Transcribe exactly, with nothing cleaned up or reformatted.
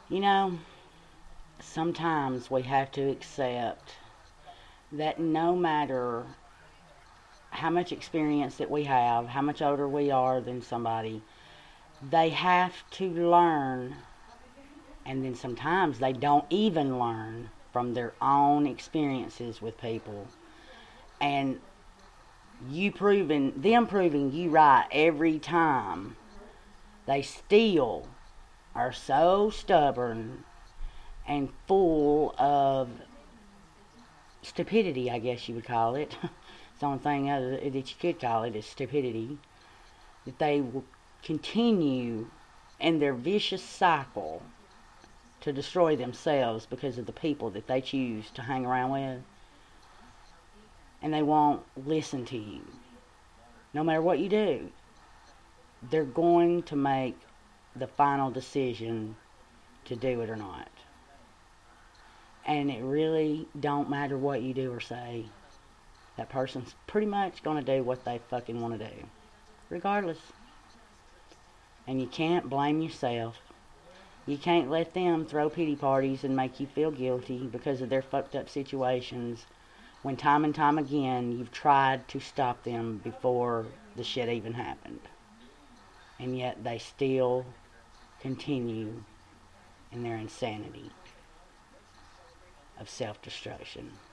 You know, sometimes we have to accept that no matter how much experience that we have, how much older we are than somebody, they have to learn, and then sometimes they don't even learn from their own experiences with people. And you proving, them proving you right every time, they still are so stubborn and full of stupidity, I guess you would call it. It's the only thing other that you could call it is stupidity. That they will continue in their vicious cycle to destroy themselves because of the people that they choose to hang around with. And they won't listen to you. No matter what you do, they're going to make the final decision to do it or not. And it really don't matter what you do or say. That person's pretty much going to do what they fucking want to do. Regardless. And you can't blame yourself. You can't let them throw pity parties and make you feel guilty because of their fucked up situations when time and time again you've tried to stop them before the shit even happened. And yet they still continue in their insanity of self-destruction.